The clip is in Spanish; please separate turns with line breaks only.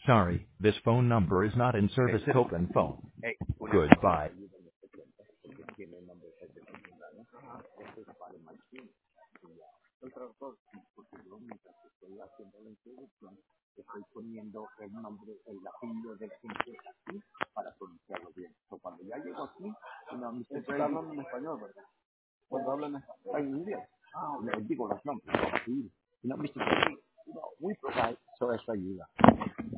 Sorry, this phone number is not in service. Open phone.
Hey, una cosa que
Goodbye.
ayuda en este tiempo, porque tiene el nombre de temprano. Este es para Martín. El traductor, porque yo mientras estoy haciendo la introducción, estoy poniendo el nombre, el apellido del gente aquí para pronunciarlo bien. So, cuando ya llego aquí, una Mr. Está Brady, hablando en español, ¿verdad? Cuando hablan en español. En inglés. Les digo los nombres. Sí. Una Mr. Brady, we provide, so eso ayuda.